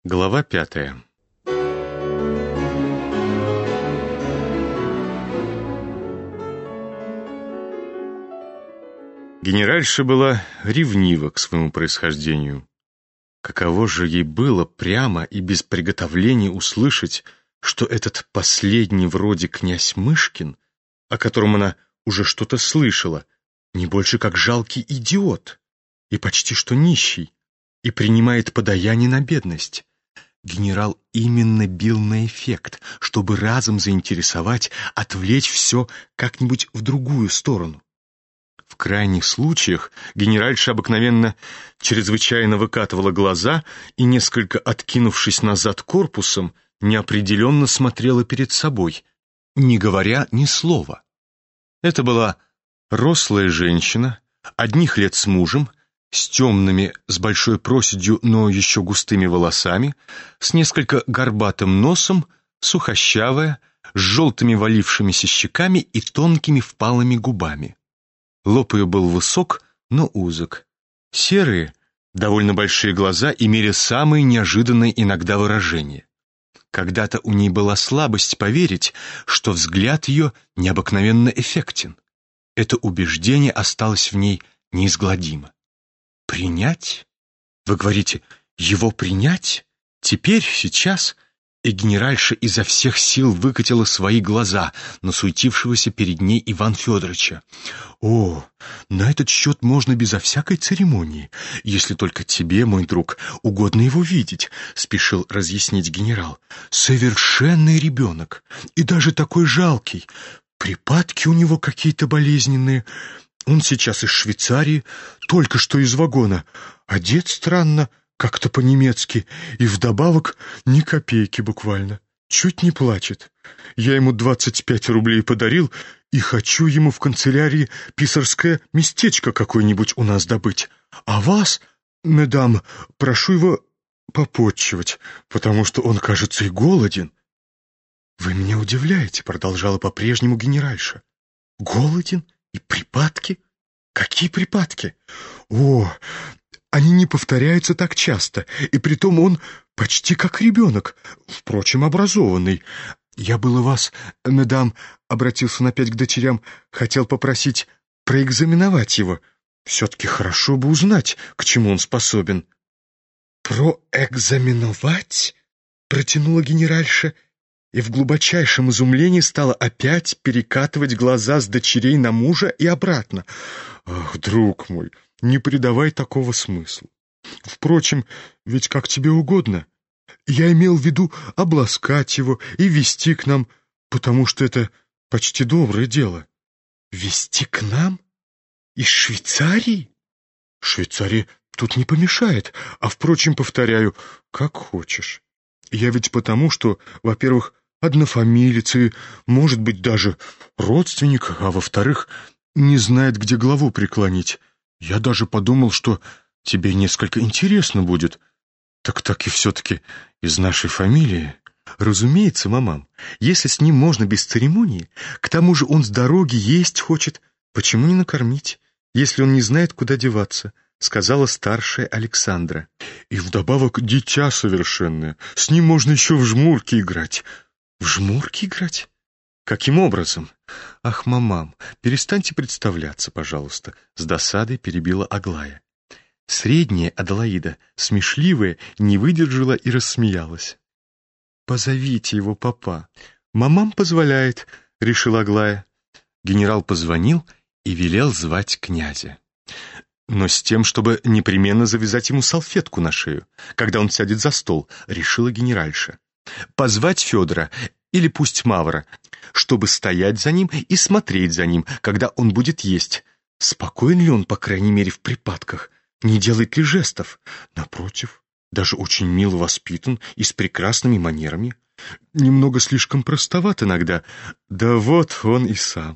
Глава 5. Генеральша была ревнива к своему происхождению. Каково же ей было прямо и без приготовления услышать, что этот последний вроде князь Мышкин, о котором она уже что-то слышала, не больше как жалкий идиот и почти что нищий, и принимает подаяние на бедность. Генерал именно бил на эффект, чтобы разом заинтересовать, отвлечь все как-нибудь в другую сторону. В крайних случаях генеральша обыкновенно чрезвычайно выкатывала глаза и, несколько откинувшись назад корпусом, неопределенно смотрела перед собой, не говоря ни слова. Это была рослая женщина, одних лет с мужем, с темными, с большой проседью, но еще густыми волосами, с несколько горбатым носом, сухощавая, с желтыми валившимися щеками и тонкими впалыми губами. Лоб ее был высок, но узок. Серые, довольно большие глаза имели самые неожиданные иногда выражения. Когда-то у ней была слабость поверить, что взгляд ее необыкновенно эффектен. Это убеждение осталось в ней неизгладимо. «Принять? Вы говорите, его принять? Теперь, сейчас?» И генеральша изо всех сил выкатила свои глаза на суетившегося перед ней Ивана Федоровича. «О, на этот счет можно безо всякой церемонии, если только тебе, мой друг, угодно его видеть», — спешил разъяснить генерал. «Совершенный ребенок, и даже такой жалкий. Припадки у него какие-то болезненные. Он сейчас из Швейцарии, только что из вагона. Одет странно, как-то по-немецки, и вдобавок ни копейки буквально. Чуть не плачет. Я ему 25 рублей подарил, и хочу ему в канцелярии писарское местечко какое-нибудь у нас добыть. А вас, медам, прошу его попотчевать, потому что он, кажется, и голоден». «Вы меня удивляете», — продолжала по-прежнему генеральша. «Голоден? И припадки? Какие припадки? О, они не повторяются так часто, и притом он почти как ребенок, впрочем, образованный. Я было вас, медам, обратился опять к дочерям, хотел попросить проэкзаменовать его. Все-таки хорошо бы узнать, к чему он способен». «Проэкзаменовать?» — протянула генеральша, и в глубочайшем изумлении стала опять перекатывать глаза с дочерей на мужа и обратно. «Ах, друг мой, не придавай такого смысла. Впрочем, ведь как тебе угодно. Я имел в виду обласкать его и везти к нам, потому что это почти доброе дело». «Везти к нам? Из Швейцарии?» «Швейцария тут не помешает, а, впрочем, повторяю, как хочешь. Я ведь потому, что, во-первых, однофамилец и, может быть, даже родственник, а во-вторых, не знает, где главу преклонить. Я даже подумал, что тебе несколько интересно будет. Так и все-таки из нашей фамилии». «Разумеется, мамам, если с ним можно без церемонии, к тому же он с дороги есть хочет, почему не накормить, если он не знает, куда деваться», — сказала старшая Александра. «И вдобавок дитя совершенное, с ним можно еще в жмурки играть». «В жмурки играть? Каким образом?» «Ах, мамам, перестаньте представляться, пожалуйста», — с досадой перебила Аглая. Средняя Аделаида, смешливая, не выдержала и рассмеялась. «Позовите его, папа». «Мамам позволяет», — решила Аглая. Генерал позвонил и велел звать князя. «Но с тем, чтобы непременно завязать ему салфетку на шею, когда он сядет за стол», — решила генеральша. «Позвать Федора, или пусть Мавра, чтобы стоять за ним и смотреть за ним, когда он будет есть. Спокоен ли он, по крайней мере, в припадках? Не делает ли жестов? Напротив, даже очень мило воспитан и с прекрасными манерами. Немного слишком простоват иногда. Да вот он и сам.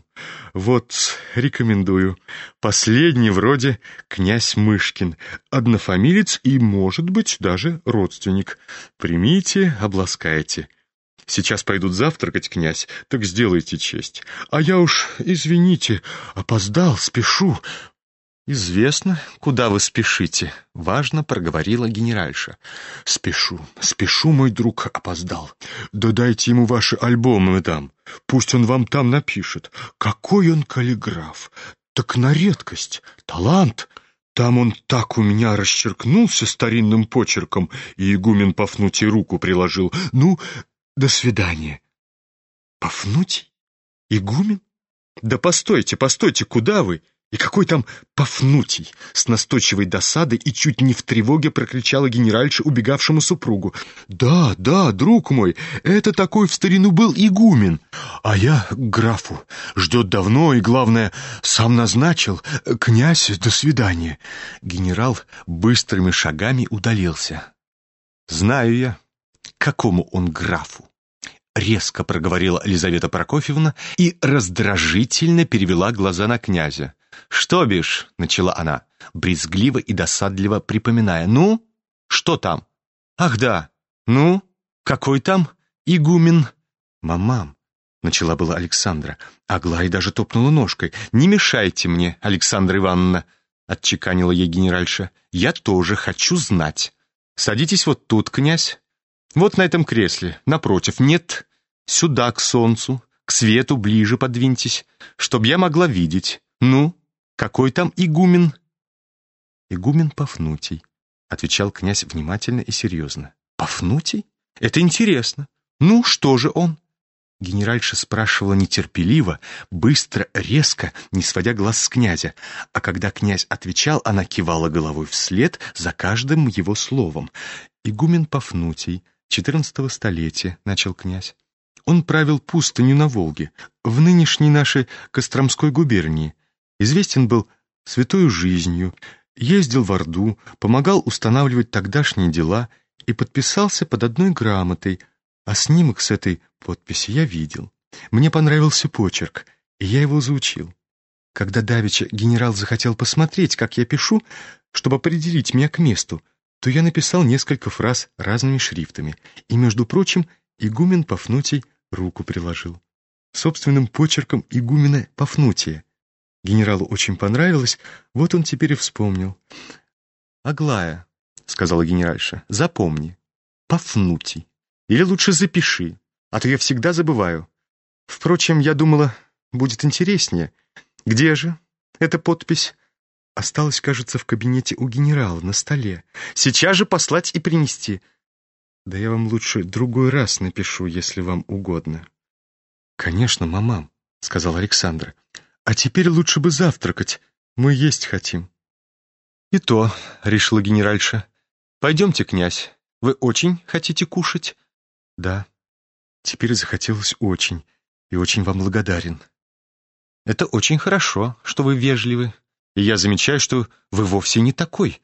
Вот, рекомендую. Последний вроде князь Мышкин, однофамилец и, может быть, даже родственник. Примите, обласкайте. Сейчас пойдут завтракать, князь, так сделайте честь. А я уж, извините, опоздал, спешу. «Известно, куда вы спешите», — важно проговорила генеральша. «Спешу, мой друг опоздал. Да дайте ему ваши альбомы, мадам. Пусть он вам там напишет. Какой он каллиграф! Так на редкость, талант. Там он так у меня расчеркнулся старинным почерком, и игумен Пафнутий руку приложил. Ну, до свидания». «Пафнутий? Игумен? Да постойте, куда вы? И какой там Пафнутий?» С настойчивой досадой и чуть не в тревоге прокричала генеральша убегавшему супругу. «Да, друг мой, это такой в старину был игумен. А я к графу. Ждет давно и, главное, сам назначил. Князь, до свидания». Генерал быстрыми шагами удалился. «Знаю я, какому он графу», — резко проговорила Елизавета Прокофьевна и раздражительно перевела глаза на князя. «Что бишь?» — начала она, брезгливо и досадливо припоминая. «Ну, что там? Ах да, ну, какой там игумен?» «Мамам», — начала была Александра. Аглая даже топнула ножкой. «Не мешайте мне, Александра Ивановна», — отчеканила ей генеральша. «Я тоже хочу знать. Садитесь вот тут, князь, вот на этом кресле, напротив. Нет, сюда, к солнцу, к свету ближе подвиньтесь, чтоб я могла видеть. Ну, какой там игумен?» «Игумен Пафнутий», — отвечал князь внимательно и серьезно. «Пафнутий? Это интересно. Ну, что же он?» Генеральша спрашивала нетерпеливо, быстро, резко, не сводя глаз с князя, а когда князь отвечал, она кивала головой вслед за каждым его словом. «Игумен Пафнутий, 14-го столетия», — начал князь. «Он правил пустыню на Волге, в нынешней нашей Костромской губернии. Известен был святою жизнью, ездил в Орду, помогал устанавливать тогдашние дела и подписался под одной грамотой, а снимок с этой подписи я видел. Мне понравился почерк, и я его заучил. Когда давеча генерал захотел посмотреть, как я пишу, чтобы определить меня к месту, то я написал несколько фраз разными шрифтами, и, между прочим, игумен Пафнутий руку приложил. Собственным почерком игумена Пафнутия. Генералу очень понравилось, вот он теперь и вспомнил. «Аглая», — сказала генеральша, — «запомни, Пафнутий. Или лучше запиши, а то я всегда забываю. Впрочем, я думала, будет интереснее. Где же эта подпись?» «Осталась, кажется, в кабинете у генерала на столе. Сейчас же послать и принести». «Да я вам лучше другой раз напишу, если вам угодно». «Конечно, мамам», — сказала Александра. «А теперь лучше бы завтракать, мы есть хотим». «И то», — решила генеральша. «Пойдемте, князь, вы очень хотите кушать?» «Да, теперь захотелось очень, и очень вам благодарен». «Это очень хорошо, что вы вежливы, и я замечаю, что вы вовсе не такой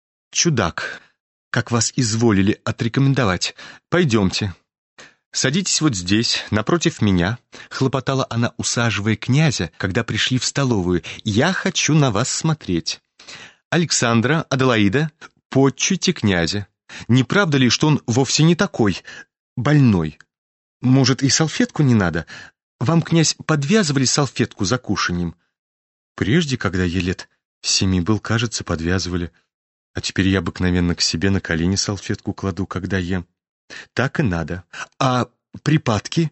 чудак, как вас изволили отрекомендовать. Пойдемте. Садитесь вот здесь, напротив меня», — хлопотала она, усаживая князя, когда пришли в столовую. «Я хочу на вас смотреть. Александра, Аделаида, подчуйте князя. Не правда ли, что он вовсе не такой больной? Может, и салфетку не надо? Вам, князь, подвязывали салфетку за кушаньем?» «Прежде, когда я лет 7 был, кажется, подвязывали. А теперь я обыкновенно к себе на колени салфетку кладу, когда ем». «Так и надо. А припадки?»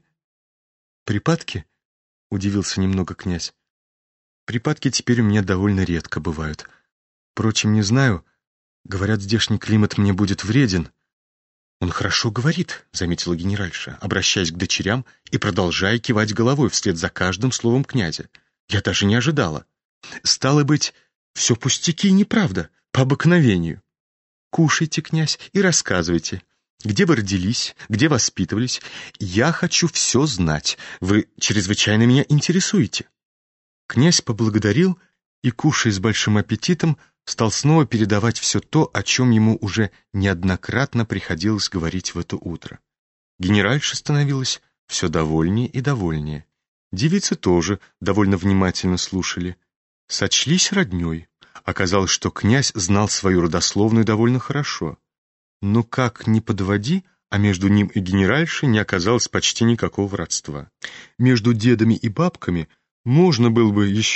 «Припадки?» — удивился немного князь. «Припадки теперь у меня довольно редко бывают. Впрочем, не знаю, говорят, здешний климат мне будет вреден». «Он хорошо говорит», — заметила генеральша, обращаясь к дочерям и продолжая кивать головой вслед за каждым словом князя. «Я даже не ожидала. Стало быть, все пустяки и неправда, по обыкновению. Кушайте, князь, и рассказывайте. Где вы родились, где воспитывались? Я хочу все знать. Вы чрезвычайно меня интересуете». Князь поблагодарил и, кушая с большим аппетитом, стал снова передавать все то, о чем ему уже неоднократно приходилось говорить в это утро. Генеральша становилась все довольнее и довольнее. Девицы тоже довольно внимательно слушали. Сочлись роднёй. Оказалось, что князь знал свою родословную довольно хорошо. Но как ни подводи, а между ним и генеральшей не оказалось почти никакого родства. Между дедами и бабками можно было бы еще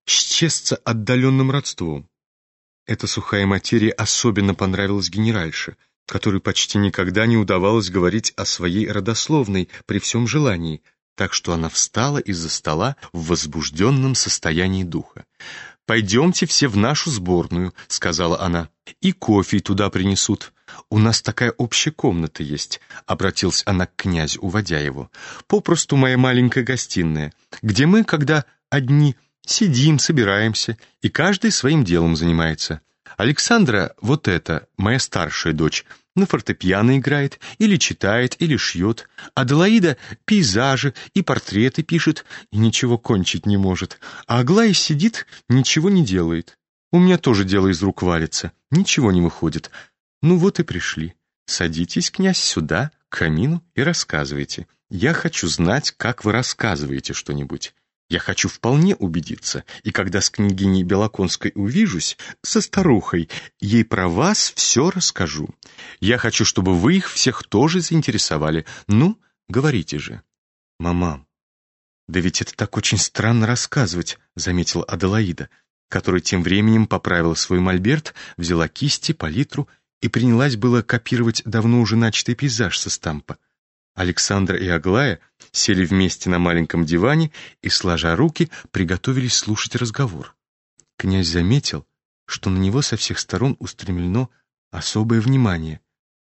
счесться отдаленным родством. Эта сухая материя особенно понравилась генеральше, которой почти никогда не удавалось говорить о своей родословной при всем желании, так что она встала из-за стола в возбужденном состоянии духа. «Пойдемте все в нашу сборную», — сказала она, — «и кофе туда принесут. У нас такая общая комната есть», — обратилась она к князю, уводя его. «Попросту моя маленькая гостиная, где мы, когда одни, сидим, собираемся, и каждый своим делом занимается. Александра, вот эта, моя старшая дочь, на фортепиано играет, или читает, или шьет. Аделаида пейзажи и портреты пишет, и ничего кончить не может. А Аглая сидит, ничего не делает. У меня тоже дело из рук валится, ничего не выходит. Ну вот и пришли. Садитесь, князь, сюда, к камину, и рассказывайте. Я хочу знать, как вы рассказываете что-нибудь. Я хочу вполне убедиться, и когда с княгиней Белоконской увижусь, со старухой, ей про вас все расскажу. Я хочу, чтобы вы их всех тоже заинтересовали. Ну, говорите же». «Мамам, да ведь это так очень странно рассказывать», — заметила Аделаида, которая тем временем поправила свой мольберт, взяла кисти, палитру и принялась было копировать давно уже начатый пейзаж со стампа. Александра и Аглая сели вместе на маленьком диване и, сложа руки, приготовились слушать разговор. Князь заметил, что на него со всех сторон устремлено особое внимание.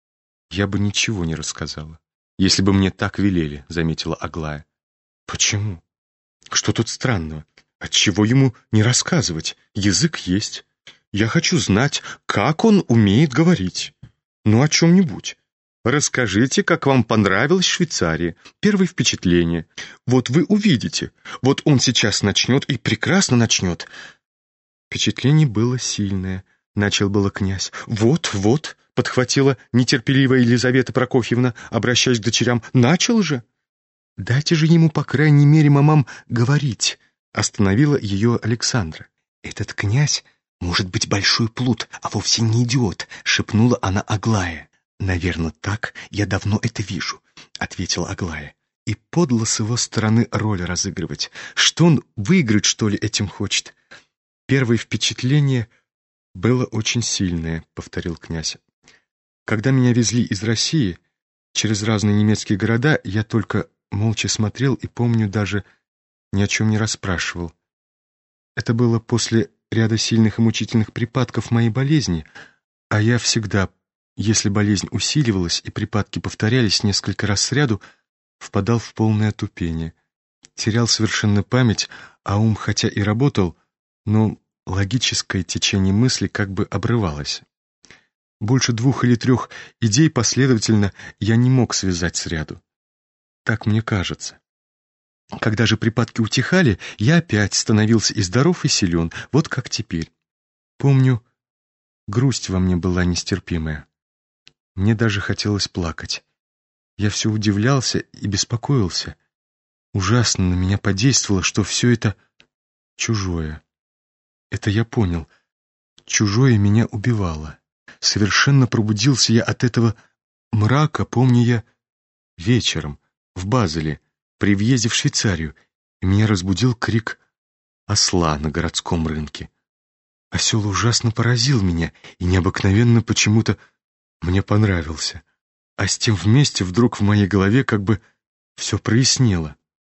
«Я бы ничего не рассказала, если бы мне так велели», — заметила Аглая. «Почему? Что тут странного? Отчего ему не рассказывать? Язык есть. Я хочу знать, как он умеет говорить. Ну, о чем-нибудь. Расскажите, как вам понравилась Швейцария, первые впечатления. Вот вы увидите. Вот он сейчас начнет и прекрасно начнет». Впечатление было сильное, начал было князь. «Вот, — подхватила нетерпеливая Елизавета Прокофьевна, обращаясь к дочерям, — начал же». «Дайте же ему, по крайней мере, мамам, говорить», — остановила ее Александра. «Этот князь может быть большой плут, а вовсе не идиот», — шепнула она Аглае. «Наверное, так я давно это вижу», — ответила Аглая. «И подло с его стороны роль разыгрывать. Что он выиграть, что ли, этим хочет?» «Первое впечатление было очень сильное», — повторил князь. «Когда меня везли из России через разные немецкие города, я только молча смотрел и, помню, даже ни о чем не расспрашивал. Это было после ряда сильных и мучительных припадков моей болезни, а я всегда, если болезнь усиливалась и припадки повторялись несколько раз сряду, впадал в полное отупение, терял совершенно память, а ум хотя и работал, но логическое течение мысли как бы обрывалось. Больше 2 или 3 идей последовательно я не мог связать сряду. Так мне кажется. Когда же припадки утихали, я опять становился и здоров, и силен, вот как теперь. Помню, грусть во мне была нестерпимая. Мне даже хотелось плакать. Я все удивлялся и беспокоился. Ужасно на меня подействовало, что все это чужое. Это я понял. Чужое меня убивало. Совершенно пробудился я от этого мрака, помню я, вечером в Базеле, при въезде в Швейцарию, и меня разбудил крик осла на городском рынке. Осел ужасно поразил меня и необыкновенно почему-то мне понравился. А с тем вместе вдруг в моей голове как бы все прояснело.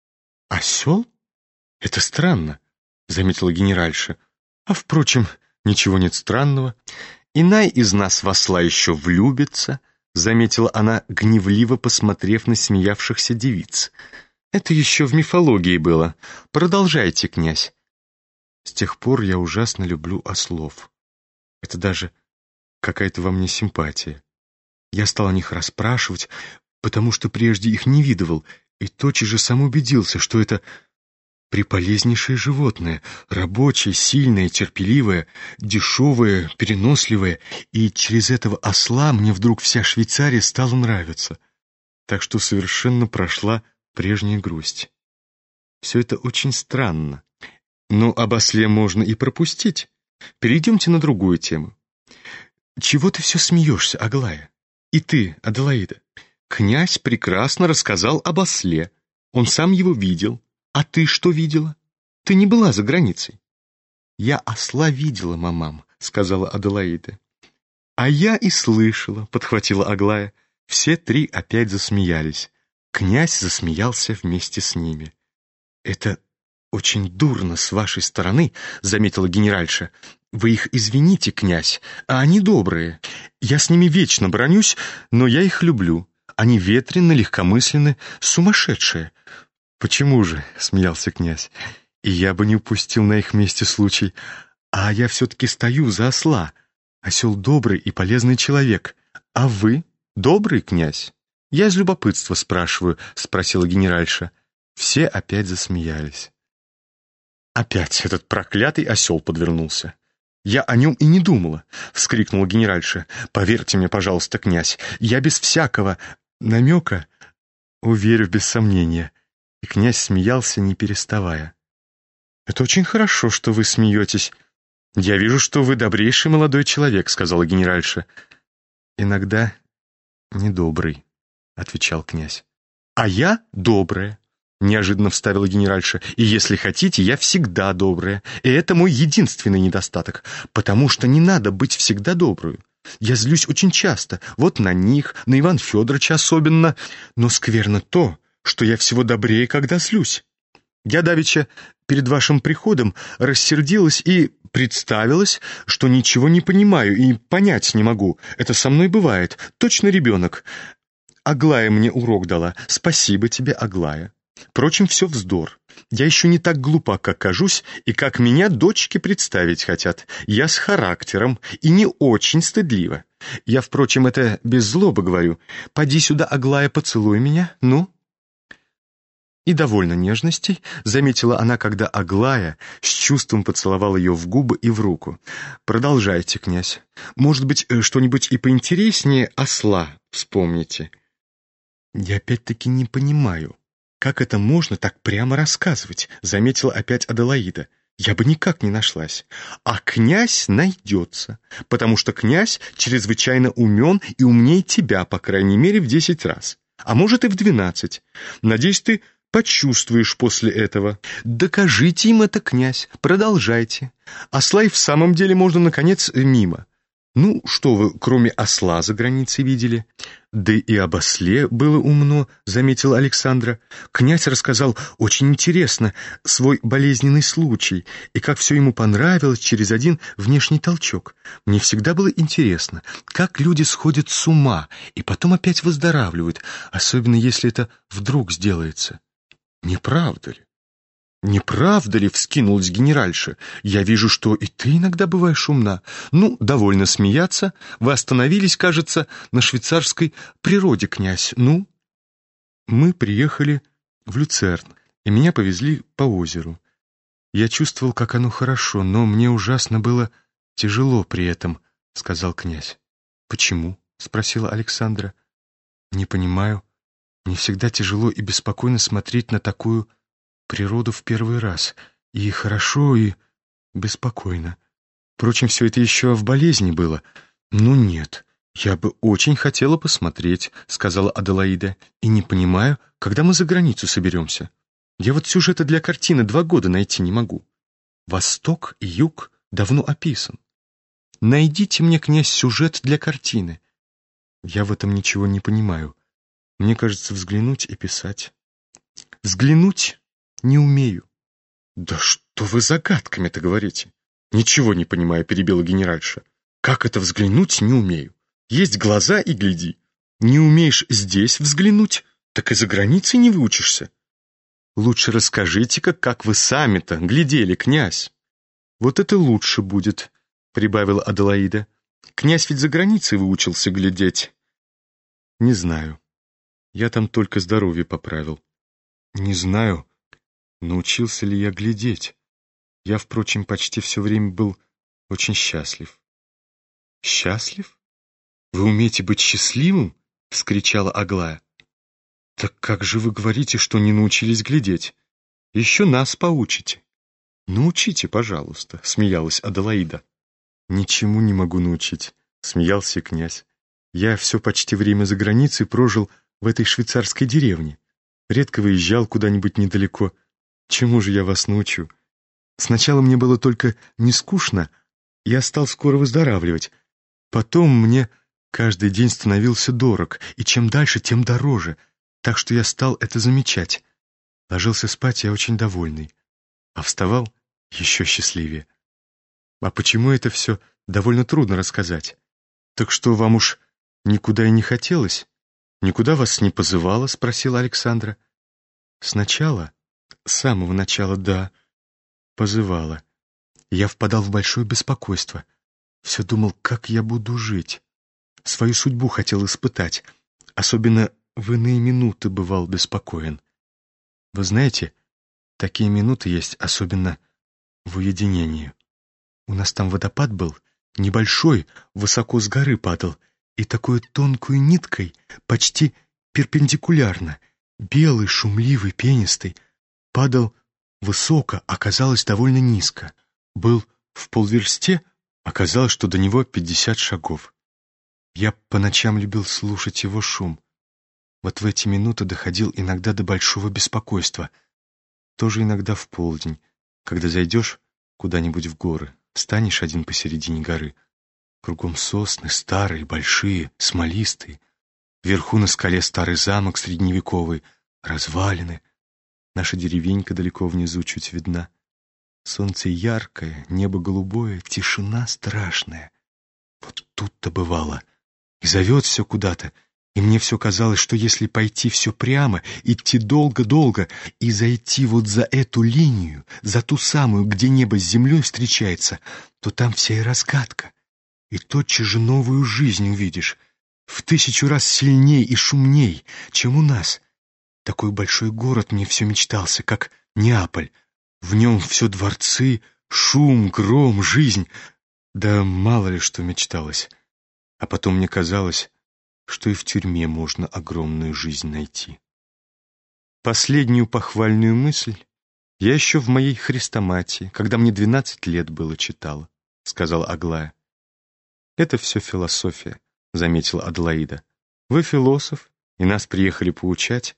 «Осел? Это странно», — заметила генеральша. «А, впрочем, ничего нет странного. Иная из нас в осла еще влюбится», — заметила она, гневливо посмотрев на смеявшихся девиц. «Это еще в мифологии было. Продолжайте, князь». «С тех пор я ужасно люблю ослов. Это даже какая-то во мне симпатия. Я стал о них расспрашивать, потому что прежде их не видывал, и тотчас же сам убедился, что это приполезнейшее животное, рабочее, сильное, терпеливое, дешевое, переносливое, и через этого осла мне вдруг вся Швейцария стала нравиться. Так что совершенно прошла прежняя грусть. Все это очень странно. Но об осле можно и пропустить. Перейдемте на другую тему. Чего ты все смеешься, Аглая? И ты, Аделаида? Князь прекрасно рассказал об осле. Он сам его видел. А ты что видела? Ты не была за границей. «Я осла видела, мамам», — сказала Аделаида. «А я и слышала», — подхватила Аглая. Все три опять засмеялись. Князь засмеялся вместе с ними. «Это очень дурно с вашей стороны», — заметила генеральша. «Вы их извините, князь, а они добрые. Я с ними вечно бранюсь, но я их люблю. Они ветрены, легкомысленны, сумасшедшие». «Почему же?» — смеялся князь. «И я бы не упустил на их месте случай. А я все-таки стою за осла. Осел добрый и полезный человек. А вы добрый, князь?» «Я из любопытства спрашиваю», — спросила генеральша. Все опять засмеялись. «Опять этот проклятый осел подвернулся». «Я о нем и не думала», — вскрикнула генеральша. «Поверьте мне, пожалуйста, князь, я без всякого намека уверю без сомнения». И князь смеялся, не переставая. «Это очень хорошо, что вы смеетесь. Я вижу, что вы добрейший молодой человек», — сказала генеральша. «Иногда недобрый», — отвечал князь. «А я добрая», — неожиданно вставила генеральша. «И если хотите, я всегда добрая. И это мой единственный недостаток, потому что не надо быть всегда добрую. Я злюсь очень часто, вот на них, на Ивана Федоровича особенно. Но скверно то, что я всего добрее, когда злюсь. Я давеча перед вашим приходом рассердилась и представилась, что ничего не понимаю и понять не могу. Это со мной бывает, точно ребенок. Аглая мне урок дала. Спасибо тебе, Аглая. Впрочем, все вздор. Я еще не так глупа, как кажусь, и как меня дочки представить хотят. Я с характером и не очень стыдлива. Я, впрочем, это без злобы говорю. Поди сюда, Аглая, поцелуй меня, ну». «И довольно нежностей», — заметила она, когда Аглая с чувством поцеловала ее в губы и в руку. «Продолжайте, князь. Может быть, что-нибудь и поинтереснее осла вспомните». «Я опять-таки не понимаю, как это можно так прямо рассказывать», — заметила опять Аделаида. «Я бы никак не нашлась. А князь найдется, потому что князь чрезвычайно умен и умнее тебя, по крайней мере, в 10 раз, а может и в 12. Надеюсь, ты почувствуешь после этого. Докажите им это, князь, продолжайте. Осла и в самом деле можно, наконец, мимо. Ну, что вы, кроме осла, за границей видели?» «Да и об осле было умно», — заметила Александра. «Князь рассказал очень интересно свой болезненный случай, и как все ему понравилось через один внешний толчок. Мне всегда было интересно, как люди сходят с ума и потом опять выздоравливают, особенно если это вдруг сделается. Не правда ли?» «Не правда ли?» — вскинулась генеральша. «Я вижу, что и ты иногда бываешь умна. Ну, довольно смеяться. Вы остановились, кажется, на швейцарской природе, князь. Ну?» «Мы приехали в Люцерн, и меня повезли по озеру. Я чувствовал, как оно хорошо, но мне ужасно было тяжело при этом», — сказал князь. «Почему?» — спросила Александра. «Не понимаю. Мне всегда тяжело и беспокойно смотреть на такую природу в первый раз. И хорошо, и беспокойно. Впрочем, все это еще в болезни было. Ну нет, я бы очень хотела посмотреть», — сказала Аделаида. «И не понимаю, когда мы за границу соберемся. Я вот сюжета для картины 2 года найти не могу. Восток и юг давно описан. Найдите мне, князь, сюжет для картины». «Я в этом ничего не понимаю. Мне кажется, взглянуть и писать». «Взглянуть не умею». «Да что вы загадками-то говорите?» «Ничего не понимаю», — перебила генеральша. «Как это взглянуть не умею? Есть глаза и гляди. Не умеешь здесь взглянуть, так и за границей не выучишься». «Лучше расскажите-ка, как вы сами-то глядели, князь». «Вот это лучше будет», — прибавила Аделаида. «Князь ведь за границей выучился глядеть». «Не знаю. Я там только здоровье поправил. Не знаю, научился ли я глядеть. Я, впрочем, почти все время был очень счастлив». «Счастлив? Вы умеете быть счастливым?» — вскричала Аглая. «Так как же вы говорите, что не научились глядеть? Еще нас поучите». «Научите, пожалуйста», — смеялась Аделаида. «Ничему не могу научить», — смеялся князь. «Я все почти время за границей прожил в этой швейцарской деревне. Редко выезжал куда-нибудь недалеко. Чему же я вас научу? Сначала мне было только не скучно, я стал скоро выздоравливать. Потом мне каждый день становился дорог, и чем дальше, тем дороже, так что я стал это замечать. Ложился спать я очень довольный, а вставал еще счастливее. А почему это все довольно трудно рассказать? Так что, вам уж никуда и не хотелось? Никуда вас не позывало? — спросила Александра. Сначала, с самого начала, да, позывала. Я впадал в большое беспокойство. Все думал, как я буду жить. Свою судьбу хотел испытать. Особенно в иные минуты бывал беспокоен. Вы знаете, такие минуты есть, особенно в уединении. У нас там водопад был, небольшой, высоко с горы падал, и такой тонкой ниткой, почти перпендикулярно, белый, шумливый, пенистый, падал высоко, оказалось довольно низко. Был в полверсте, оказалось, что до него 50 шагов. Я по ночам любил слушать его шум. Вот в эти минуты доходил иногда до большого беспокойства. Тоже иногда в полдень, когда зайдешь куда-нибудь в горы, встанешь один посередине горы. Кругом сосны, старые, большие, смолистые. Вверху на скале старый замок средневековый, развалины. Наша деревенька далеко внизу чуть видна. Солнце яркое, небо голубое, тишина страшная. Вот тут-то бывало. И зовет все куда-то, и мне все казалось, что если пойти все прямо, идти долго-долго и зайти вот за эту линию, за ту самую, где небо с землей встречается, то там вся и разгадка. И тотчас же новую жизнь увидишь, в 1000 раз сильней и шумней, чем у нас. Такой большой город мне все мечтался, как Неаполь. В нем все дворцы, шум, гром, жизнь. Да мало ли что мечталось. А потом мне казалось, что и в тюрьме можно огромную жизнь найти. Последнюю похвальную мысль я еще в моей хрестоматии, когда мне 12 лет было, читала, — сказала Аглая. «Это все философия», — заметила Аделаида. «Вы философ, и нас приехали поучать».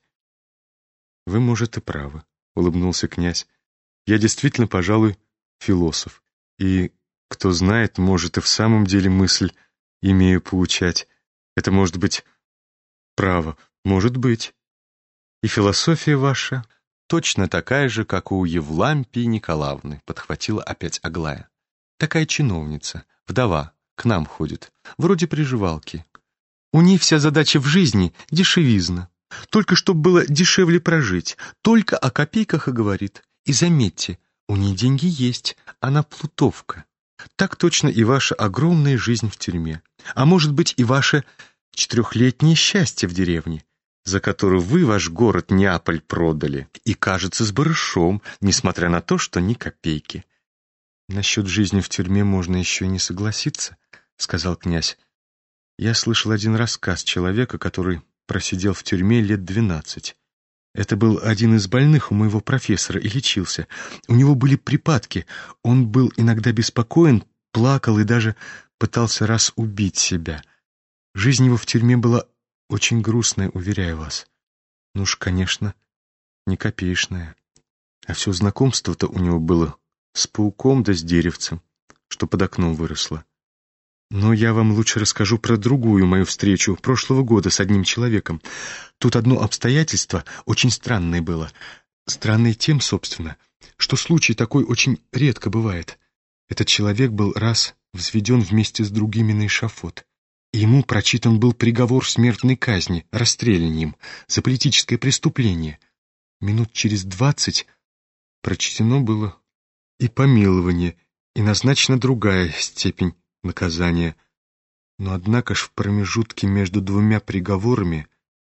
«Вы, может, и правы», — улыбнулся князь. «Я действительно, пожалуй, философ. И, кто знает, может, и в самом деле мысль имею поучать. Это может быть право, может быть. И философия ваша точно такая же, как у Евлампии Николаевны», — подхватила опять Аглая. «Такая чиновница, вдова, к нам ходит, вроде приживалки. У ней вся задача в жизни — дешевизна. Только чтоб было дешевле прожить, только о копейках и говорит. И заметьте, у ней деньги есть, она плутовка. Так точно и ваша огромная жизнь в тюрьме. А может быть и ваше 4-летнее счастье в деревне, за которую вы ваш город Неаполь продали. И, кажется, с барышом, несмотря на то, что ни копейки». «Насчет жизни в тюрьме можно еще и не согласиться», — сказал князь. «Я слышал один рассказ человека, который просидел в тюрьме лет 12. Это был один из больных у моего профессора и лечился. У него были припадки, он был иногда беспокоен, плакал и даже пытался раз убить себя. Жизнь его в тюрьме была очень грустная, уверяю вас. Ну уж, конечно, не копеечная. А все знакомство-то у него было с пауком да с деревцем, что под окном выросло. Но я вам лучше расскажу про другую мою встречу прошлого года с одним человеком. Тут одно обстоятельство очень странное было. Странное тем, собственно, что случай такой очень редко бывает. Этот человек был раз взведен вместе с другими на эшафот. И ему прочитан был приговор смертной казни, расстреляньем, за политическое преступление. Минут через 20 прочтено было и помилование, и назначена другая степень наказания. Но однако ж в промежутке между двумя приговорами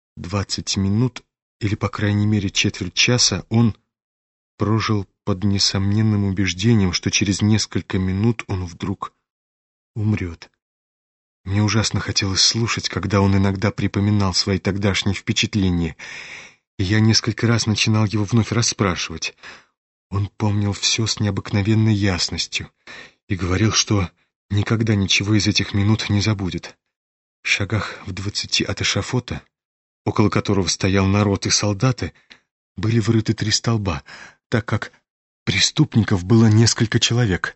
20 минут, или по крайней мере четверть часа, он прожил под несомненным убеждением, что через несколько минут он вдруг умрет. Мне ужасно хотелось слушать, когда он иногда припоминал свои тогдашние впечатления, и я несколько раз начинал его вновь расспрашивать. Он помнил все с необыкновенной ясностью и говорил, что никогда ничего из этих минут не забудет. В шагах в 20 от эшафота, около которого стоял народ и солдаты, были вырыты 3 столба, так как Преступников было несколько человек.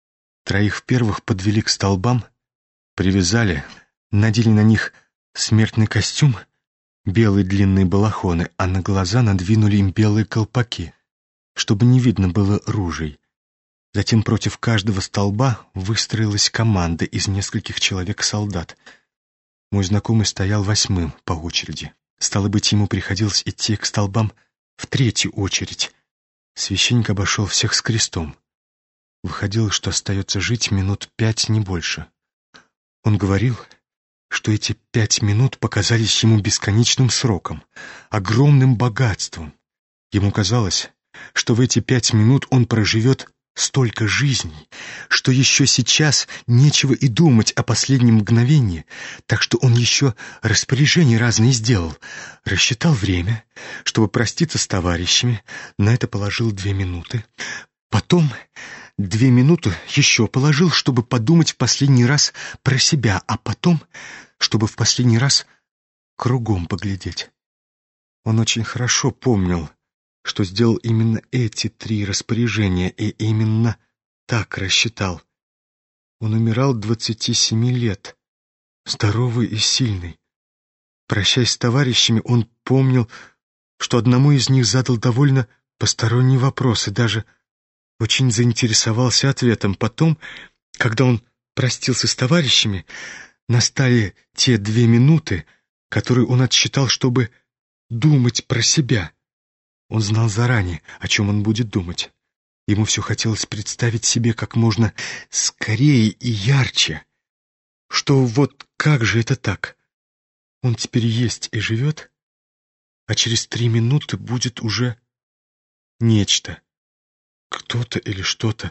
3 первых подвели к столбам, привязали, надели на них смертный костюм, белые длинные балахоны, а на глаза надвинули им белые колпаки, чтобы не видно было ружей. Затем против каждого столба выстроилась команда из нескольких человек-солдат. Мой знакомый стоял 8-м по очереди. Стало быть, ему приходилось идти к столбам в 3-ю очередь. Священник обошел всех с крестом. Выходило, что остается жить минут 5, не больше. Он говорил, что эти 5 минут показались ему бесконечным сроком, огромным богатством. Ему казалось, что в эти 5 минут он проживет столько жизней, что еще сейчас нечего и думать о последнем мгновении, так что он еще распоряжения разные сделал. Рассчитал время, чтобы проститься с товарищами, на это положил 2 минуты. Потом 2 минуты еще положил, чтобы подумать в последний раз про себя, а потом, чтобы в последний раз кругом поглядеть. Он очень хорошо помнил, что сделал именно эти 3 распоряжения и именно так рассчитал. Он умирал 27 лет, здоровый и сильный. Прощаясь с товарищами, он помнил, что одному из них задал довольно посторонний вопрос и даже очень заинтересовался ответом. Потом, когда он простился с товарищами, настали те 2 минуты, которые он отсчитал, чтобы думать про себя. Он знал заранее, о чем он будет думать. Ему все хотелось представить себе как можно скорее и ярче, что вот как же это так? Он теперь есть и живет, а через 3 минуты будет уже нечто, кто-то или что-то.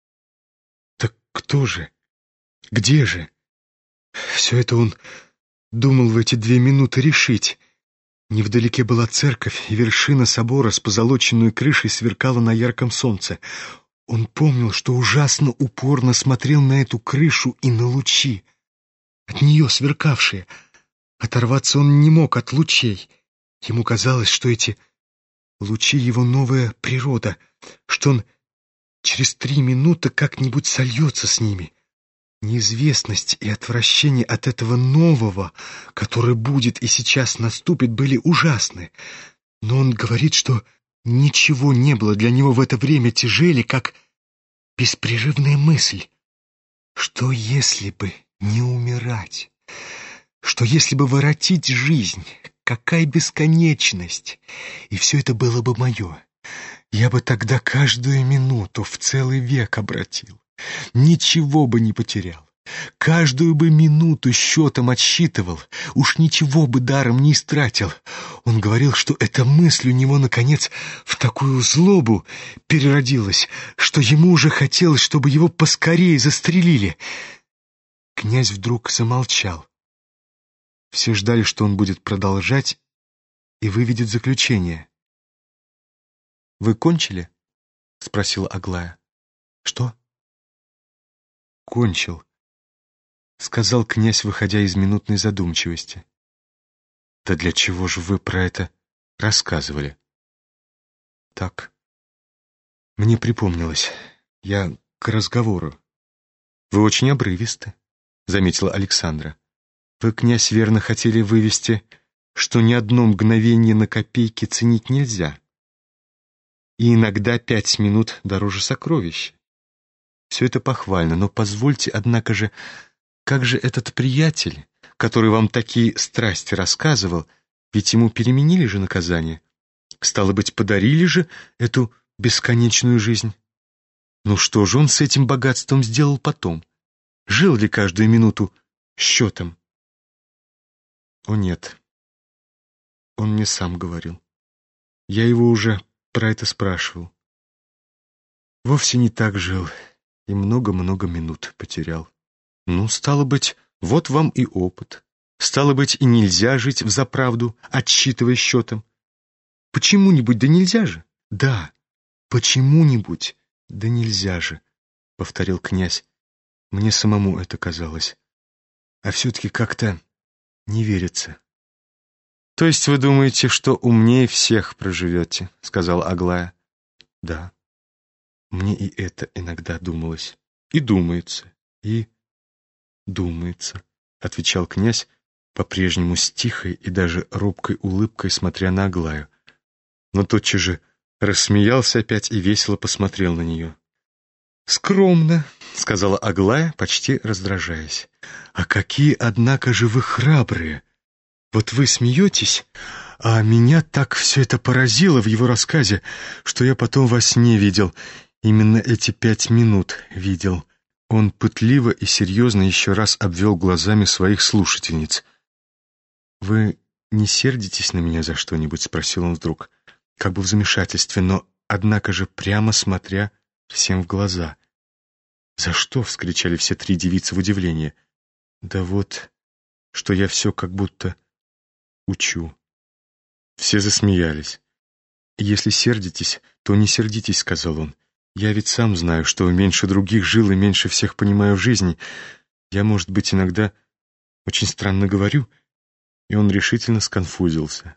Так кто же? Где же? Все это он думал в эти 2 минуты решить. Невдалеке была церковь, и вершина собора с позолоченной крышей сверкала на ярком солнце. Он помнил, что ужасно упорно смотрел на эту крышу и на лучи, от нее сверкавшие. Оторваться он не мог от лучей. Ему казалось, что эти лучи — его новая природа, что он через 3 минуты как-нибудь сольется с ними. Неизвестность и отвращение от этого нового, который будет и сейчас наступит, были ужасны. Но он говорит, что ничего не было для него в это время тяжелее, как беспрерывная мысль. Что если бы не умирать? Что если бы воротить жизнь? Какая бесконечность! И все это было бы мое. Я бы тогда каждую минуту в целый век обратил. Ничего бы не потерял. Каждую бы минуту счетом отсчитывал. Уж ничего бы даром не истратил. Он говорил, что эта мысль у него, наконец, в такую злобу переродилась, что ему уже хотелось, чтобы его поскорее застрелили. Князь вдруг замолчал. Все ждали, что он будет продолжать и выведет заключение. «Вы кончили?» — спросила Аглая. «Что?» «Кончил», — сказал князь, выходя из минутной задумчивости. «Да для чего же вы про это рассказывали?» «Так. Мне припомнилось. Я к разговору». «Вы очень обрывисты», — заметила Александра. «Вы, князь, верно хотели вывести, что ни одно мгновение на копейки ценить нельзя. И иногда 5 минут дороже сокровища. Все это похвально, но позвольте, однако же, как же этот приятель, который вам такие страсти рассказывал, ведь ему переменили же наказание? Стало быть, подарили же эту бесконечную жизнь? Ну что же он с этим богатством сделал потом? Жил ли каждую минуту счетом?» «О нет, он мне сам говорил. Я его уже про это спрашивал. Вовсе не так жил и много-много минут потерял. Ну, стало быть, вот вам и опыт. Стало быть, и нельзя жить взаправду, отсчитывая счетом. Почему-нибудь да нельзя же?» «Да, почему-нибудь да нельзя же», — повторил князь. «Мне самому это казалось. А все-таки как-то не верится». «То есть вы думаете, что умнее всех проживете?» — сказала Аглая. «Да». Мне и это иногда думалось. И думается, и думается, отвечал князь, по-прежнему с тихой и даже робкой улыбкой, смотря на Аглаю. Но тотчас же рассмеялся опять и весело посмотрел на нее. «Скромно», — сказала Аглая, почти раздражаясь. «А какие, однако же, вы храбрые! Вот вы смеетесь, а меня так все это поразило в его рассказе, что я потом во сне видел. Именно эти 5 минут видел». Он пытливо и серьезно еще раз обвел глазами своих слушательниц. «Вы не сердитесь на меня за что-нибудь?» — спросил он вдруг, как бы в замешательстве, но, однако же, прямо смотря всем в глаза. «За что?» — вскричали все 3 девицы в удивлении. «Да вот, что я все как будто учу». Все засмеялись. «Если сердитесь, то не сердитесь», — сказал он. «Я ведь сам знаю, что меньше других жил и меньше всех понимаю в жизни. Я, может быть, иногда очень странно говорю». И он решительно сконфузился.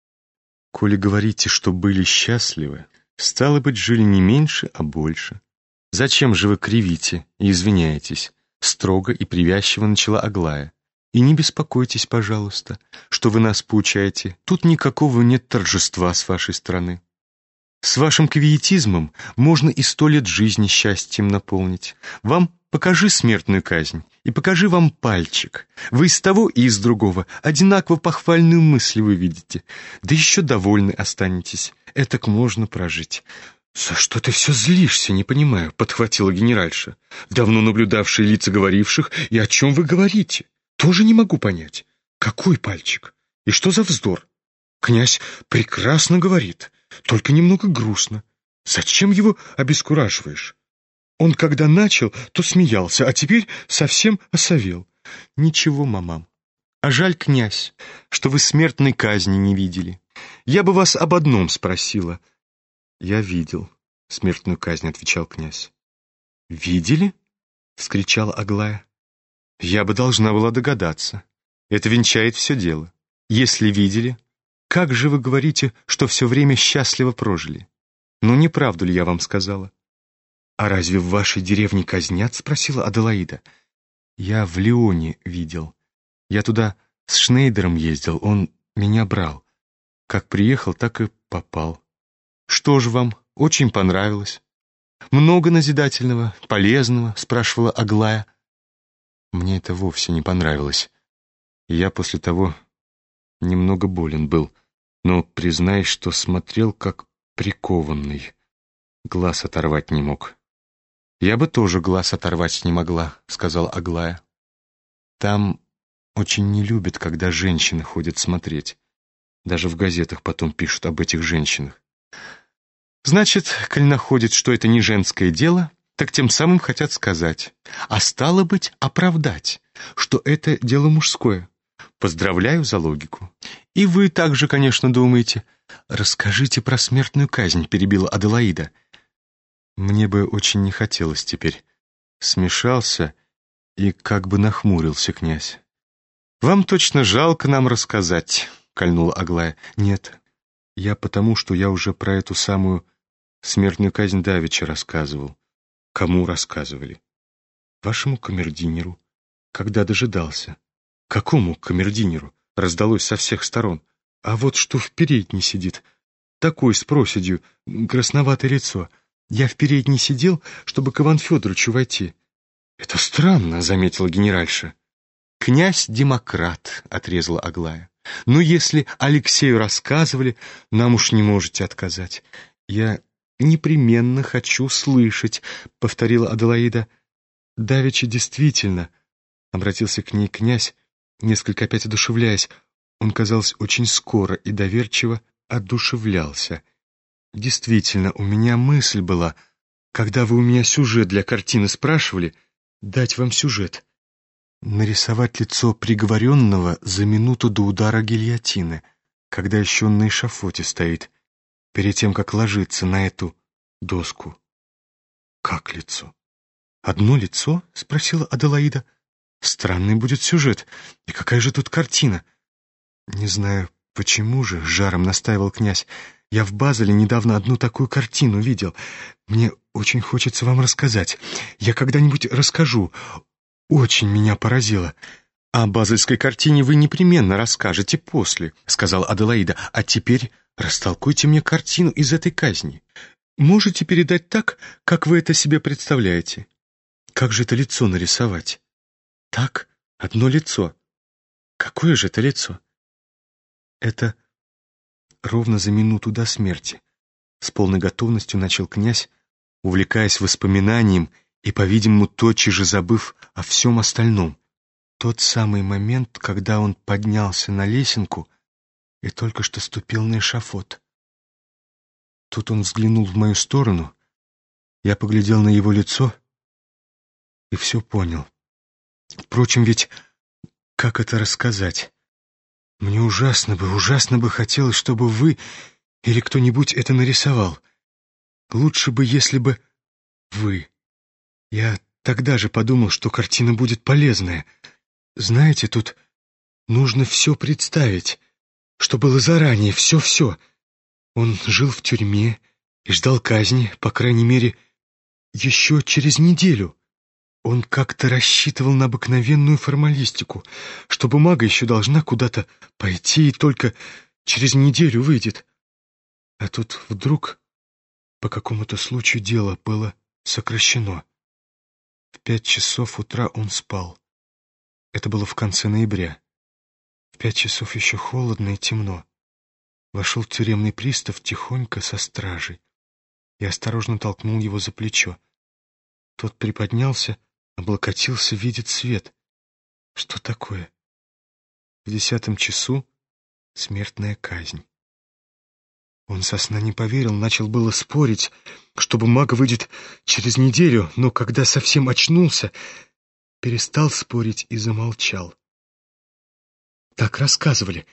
«Коли говорите, что были счастливы, стало быть, жили не меньше, а больше. Зачем же вы кривите и извиняетесь?» Строго и привязчиво начала Аглая. «И не беспокойтесь, пожалуйста, что вы нас поучаете. Тут никакого нет торжества с вашей стороны. С вашим квиетизмом можно и 100 лет жизни счастьем наполнить. Вам покажи смертную казнь, и покажи вам пальчик. Вы из того и из другого одинаково похвальную мысль вы видите. Да еще довольны останетесь. Этак можно прожить». «За что ты все злишься, не понимаю», — подхватила генеральша, давно наблюдавшая лица говоривших, «и о чем вы говорите? Тоже не могу понять. Какой пальчик? И что за вздор? Князь прекрасно говорит, только немного грустно. Зачем его обескураживаешь? Он когда начал, то смеялся, а теперь совсем осовел». «Ничего, мамам. А жаль, князь, что вы смертной казни не видели. Я бы вас об одном спросила». «Я видел смертную казнь», — отвечал князь. «Видели?» — вскричала Аглая. «Я бы должна была догадаться. Это венчает все дело. Если видели, как же вы говорите, что все время счастливо прожили? Ну, не правду ли я вам сказала?» «А разве в вашей деревне казнят?» — спросила Аделаида. «Я в Лионе видел. Я туда с Шнейдером ездил, он меня брал. Как приехал, так и попал». «Что же вам, очень понравилось? Много назидательного, полезного?» — спрашивала Аглая. «Мне это вовсе не понравилось. Я после того немного болен был, но, признаюсь, что смотрел как прикованный. Глаз оторвать не мог». «Я бы тоже глаз оторвать не могла», — сказала Аглая. «Там очень не любят, когда женщины ходят смотреть. Даже в газетах потом пишут об этих женщинах. Значит, коль находят, что это не женское дело, так тем самым хотят сказать, а стало быть, оправдать, что это дело мужское. Поздравляю за логику. И вы также, конечно, думаете». «Расскажите про смертную казнь», — перебила Аделаида. «Мне бы очень не хотелось теперь». Смешался и как бы нахмурился князь. «Вам точно жалко нам рассказать», — кольнула Аглая. «Нет, я потому, что я уже про эту самую смертную казнь давеча рассказывал». «Кому рассказывали?» «Вашему камердинеру, когда дожидался». «Какому камердинеру?» — раздалось со всех сторон. «А вот что в передней сидит, такой с проседью, красноватое лицо. Я в передней сидел, чтобы к Ивану Федоровичу войти». «Это странно», — заметила генеральша. «Князь-демократ», — отрезала Аглая. «Но если Алексею рассказывали, нам уж не можете отказать». «Я непременно хочу слышать», — повторила Аделаида. «Давеча действительно», — обратился к ней князь, несколько опять одушевляясь. Он, казалось, очень скоро и доверчиво одушевлялся. «Действительно, у меня мысль была, когда вы у меня сюжет для картины спрашивали, дать вам сюжет. Нарисовать лицо приговоренного за минуту до удара гильотины, когда еще он на эшафоте стоит, перед тем, как ложиться на эту доску». «Как лицо? Одно лицо?» — спросила Аделаида. «Странный будет сюжет. И какая же тут картина?» «Не знаю, почему же», — жаром настаивал князь. Я в Базеле недавно одну такую картину видел. Мне очень хочется вам рассказать. Я когда-нибудь расскажу. Очень меня поразило». «О базельской картине вы непременно расскажете после», — сказала Аделаида. «А теперь растолкуйте мне картину из этой казни. Можете передать так, как вы это себе представляете? Как же это лицо нарисовать? Так, одно лицо. Какое же это лицо?» «Это ровно за минуту до смерти», — с полной готовностью начал князь, увлекаясь воспоминанием и, по-видимому, тотчас же забыв о всем остальном. Тот самый момент, когда он поднялся на лесенку и только что ступил на эшафот. Тут он взглянул в мою сторону, я поглядел на его лицо и все понял. Впрочем, ведь как это рассказать? Мне ужасно бы хотелось, чтобы вы или кто-нибудь это нарисовал. Лучше бы, если бы вы. Я тогда же подумал, что картина будет полезная. Знаете, тут нужно все представить, что было заранее, все-все. Он жил в тюрьме и ждал казни, по крайней мере, еще через неделю. Он как-то рассчитывал на обыкновенную формалистику, что бумага еще должна куда-то пойти и только через неделю выйдет. А тут вдруг по какому-то случаю дело было сокращено. В 5 часов утра он спал. Это было в конце ноября. В 5 часов еще холодно и темно. Вошел тюремный пристав тихонько со стражей. Я осторожно толкнул его за плечо. Тот приподнялся, облокотился, видит свет. Что такое? В 10 часу смертная казнь. Он со сна не поверил, начал было спорить, что бумага выйдет через неделю, но когда совсем очнулся, перестал спорить и замолчал. Так рассказывали.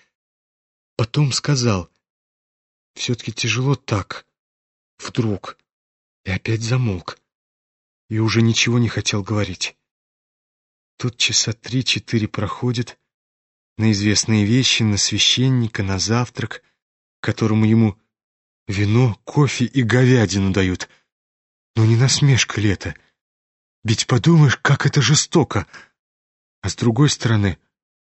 Потом сказал: «Все-таки тяжело так, вдруг», и опять замолк, и уже ничего не хотел говорить. Тут часа 3-4 проходит, на известные вещи, на священника, на завтрак, которому ему вино, кофе и говядину дают. Ну не насмешка ли это? Ведь подумаешь, как это жестоко. А с другой стороны,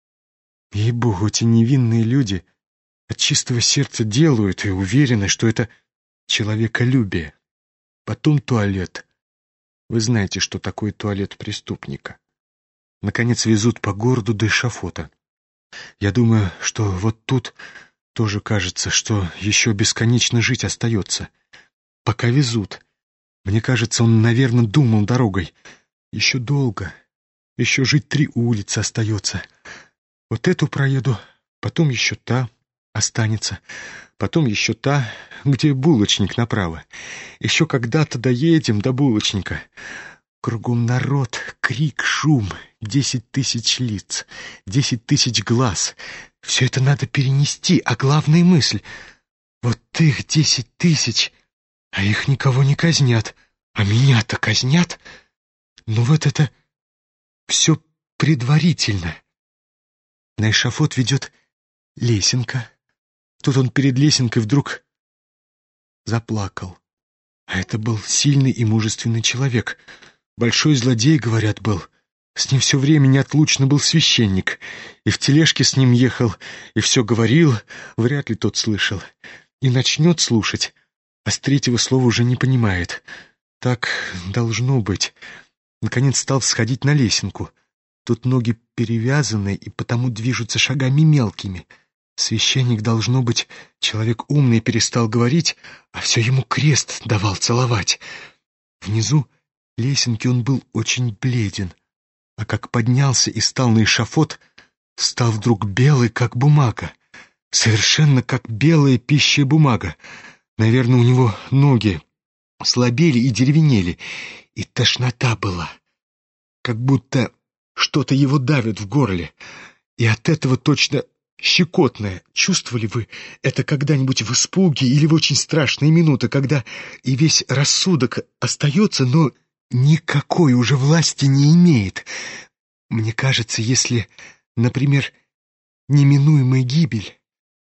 ей-богу, эти невинные люди от чистого сердца делают и уверены, что это человеколюбие. Потом туалет. Вы знаете, что такое туалет преступника. Наконец везут по городу до эшафота. Я думаю, что вот тут тоже кажется, что еще бесконечно жить остается. Пока везут. Мне кажется, он, наверное, думал дорогой. Еще долго. Еще жить 3 улицы остается. Вот эту проеду, потом еще та останется. Потом еще та, где булочник направо. Еще когда-то доедем до булочника. Кругом народ, крик, шум, 10 тысяч лиц, 10 тысяч глаз. Все это надо перенести, а главная мысль — вот их 10 тысяч, а их никого не казнят, а меня-то казнят. Ну вот это все предварительно. На эшафот ведет лесенка. Тут он перед лесенкой вдруг заплакал. А это был сильный и мужественный человек. Большой злодей, говорят, был. С ним все время неотлучно был священник. И в тележке с ним ехал, и все говорил, вряд ли тот слышал. И начнет слушать, а с 3-го слова уже не понимает. Так должно быть. Наконец стал всходить на лесенку. Тут ноги перевязаны и потому движутся шагами мелкими. Священник, должно быть, человек умный, перестал говорить, а все ему крест давал целовать. Внизу лесенки он был очень бледен, а как поднялся и стал на эшафот, стал вдруг белый, как бумага, совершенно как белая пищая бумага. Наверное, у него ноги слабели и деревенели, и тошнота была, как будто что-то его давит в горле, и от этого точно щекотное. Чувствовали вы это когда-нибудь в испуге или в очень страшные минуты, когда и весь рассудок остается, но никакой уже власти не имеет? Мне кажется, если, например, неминуемая гибель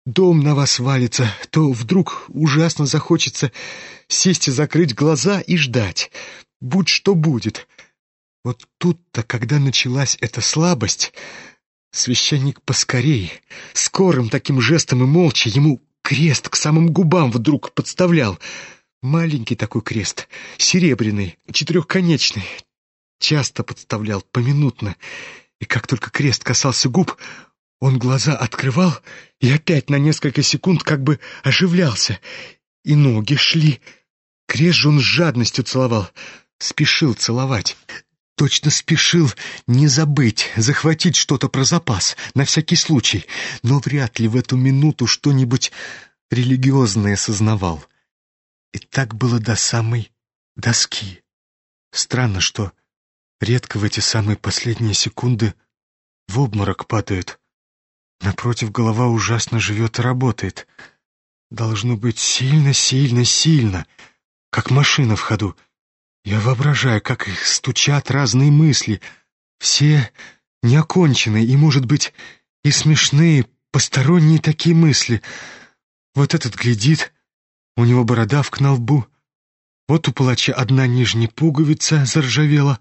дом на вас валится, то вдруг ужасно захочется сесть и закрыть глаза и ждать. Будь что будет. Вот тут-то, когда началась эта слабость, священник поскорей, скорым таким жестом и молча ему крест к самым губам вдруг подставлял. Маленький такой крест, серебряный, четырехконечный. Часто подставлял, поминутно. И как только крест касался губ, он глаза открывал и опять на несколько секунд как бы оживлялся. И ноги шли. Крест же он с жадностью целовал. Спешил целовать. Точно спешил не забыть, захватить что-то про запас, на всякий случай. Но вряд ли в эту минуту что-нибудь религиозное сознавал. И так было до самой доски. Странно, что редко в эти самые последние секунды в обморок падают. Напротив, голова ужасно живет и работает. Должно быть сильно, сильно, сильно, как машина в ходу. Я воображаю, как их стучат разные мысли, все неоконченные и, может быть, и смешные, посторонние такие мысли. Вот этот глядит, у него бородавка на лбу, вот у палача одна нижняя пуговица заржавела,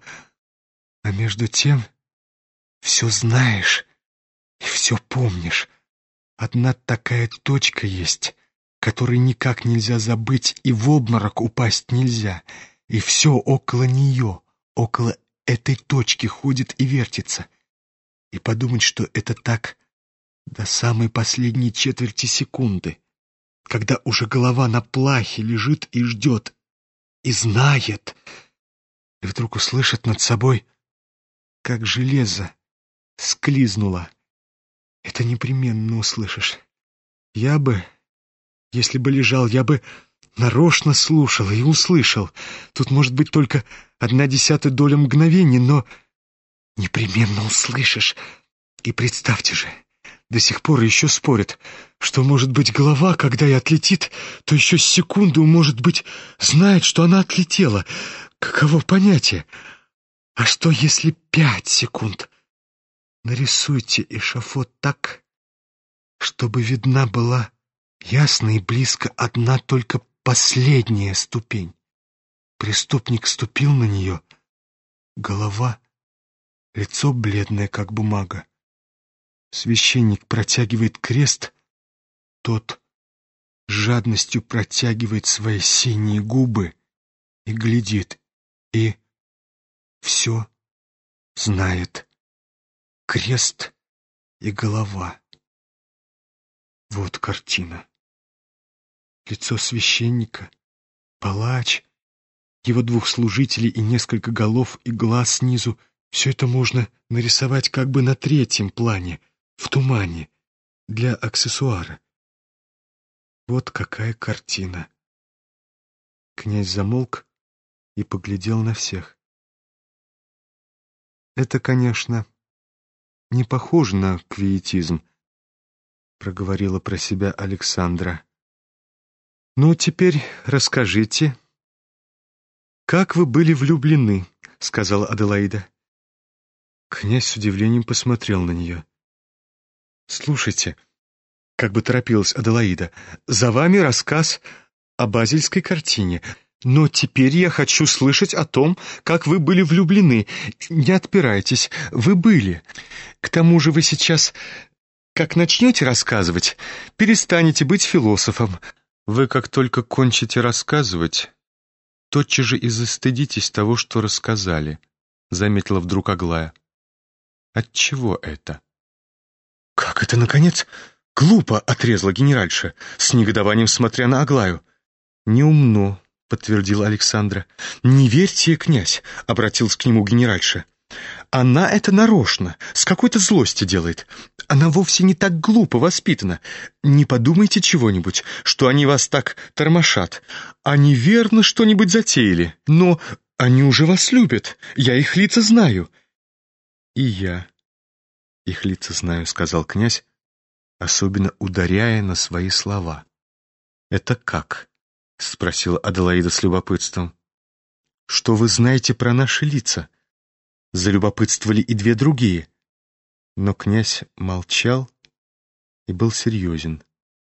а между тем все знаешь и все помнишь. Одна такая точка есть, которой никак нельзя забыть, и в обморок упасть нельзя, и все около нее, около этой точки ходит и вертится. И подумать, что это так до самой последней четверти секунды, когда уже голова на плахе лежит и ждет, и знает, и вдруг услышит над собой, как железо склизнуло. Это непременно услышишь. Я бы, если бы лежал, я бы нарочно слушал и услышал. Тут может быть только 1/10 доля мгновения, но непременно услышишь. И представьте же, до сих пор еще спорят, что, может быть, голова, когда и отлетит, то еще с секунду, может быть, знает, что она отлетела. Каково понятие? А что, если 5 секунд? Нарисуйте эшафот так, чтобы видна была ясно и близко одна только последняя ступень. Преступник ступил на нее. Голова, лицо бледное, как бумага. Священник протягивает крест, тот с жадностью протягивает свои синие губы и глядит, и все знает. Крест и голова. Вот картина. Лицо священника, палач, его 2 служителей и несколько голов и глаз снизу. Все это можно нарисовать как бы на 3-м плане, в тумане, для аксессуара. Вот какая картина. Князь замолк и поглядел на всех. Это, конечно, не похоже на квиетизм, проговорила про себя Александра. Ну, теперь расскажите, как вы были влюблены, сказала Аделаида. Князь с удивлением посмотрел на нее. Слушайте, как бы торопилась Аделаида, за вами рассказ о базельской картине. Но теперь я хочу слышать о том, как вы были влюблены. Не отпирайтесь, вы были. К тому же вы сейчас, как начнете рассказывать, перестанете быть философом. Вы как только кончите рассказывать, тотчас же и застыдитесь того, что рассказали, заметила вдруг Аглая. Отчего это? Как это, наконец, глупо, отрезала генеральша, с негодованием смотря на Аглаю. Неумно, подтвердила Александра. Не верьте, князь, обратился к нему генеральша. Она это нарочно, с какой-то злости делает. Она вовсе не так глупо воспитана. Не подумайте чего-нибудь, что они вас так тормошат. Они верно что-нибудь затеяли, но они уже вас любят. Я их лица знаю. И я их лица знаю, сказал князь, особенно ударяя на свои слова. Это как? Спросила Аделаида с любопытством. Что вы знаете про наши лица? Залюбопытствовали и 2 другие. Но князь молчал и был серьезен.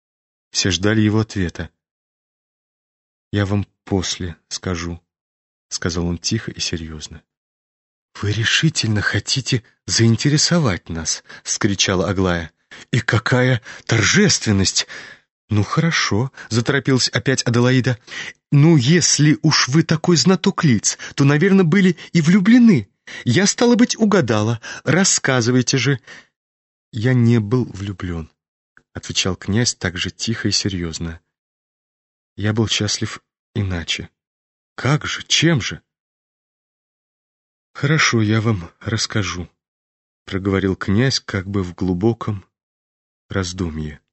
Все ждали его ответа. «Я вам после скажу», — сказал он тихо и серьезно. «Вы решительно хотите заинтересовать нас?» — вскричала Аглая. «И какая торжественность!» «Ну, хорошо», — заторопилась опять Аделаида. «Ну, если уж вы такой знаток лиц, то, наверное, были и влюблены. Я, стало быть, угадала. Рассказывайте же». «Я не был влюблен», — отвечал князь так же тихо и серьезно. «Я был счастлив иначе». «Как же? Чем же?» «Хорошо, я вам расскажу», — проговорил князь как бы в глубоком раздумье.